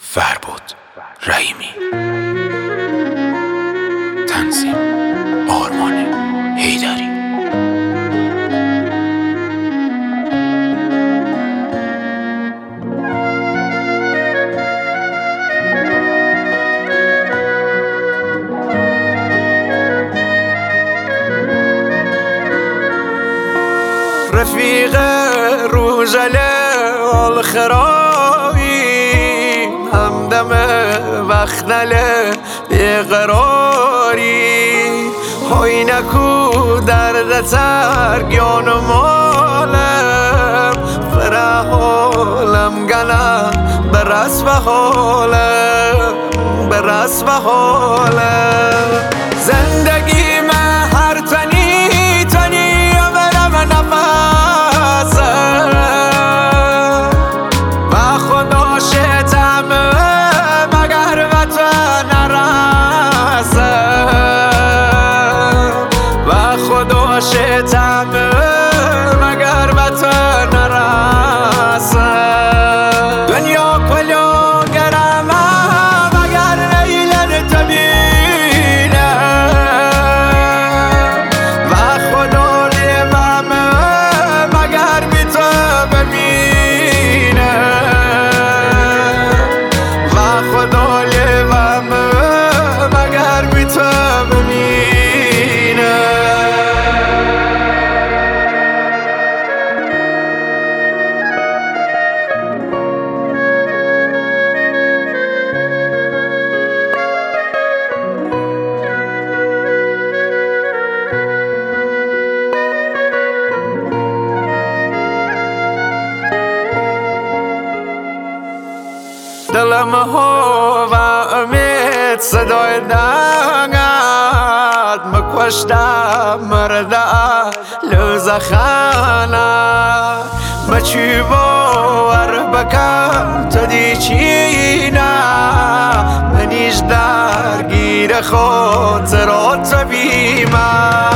فربود رحیمی. تنظیم آرمان حیدری. رفیق روزل الخرایی، همدم وقت نله بیقراری، های نکو درد ترگیان و مالم، فرح حالم گنم برس و حالم، برس و حالم. زندگی من هر تنی تنی برم نفسم و خدا شتم مگر وطن نرسم، و خدا شتم مگر وطن نرسم. دنیا کلو گرم مگر نیلن تبینم، و خدا لیمم مگر بی تو ببینم، و خدا لیمم مگر بی تو ببینم. دلم ها و امید صدای دنگت مکشتم مرده لوزه خانه، مچی باور بکم تو دی چینه، منیش درگیر خاطرات بیمه.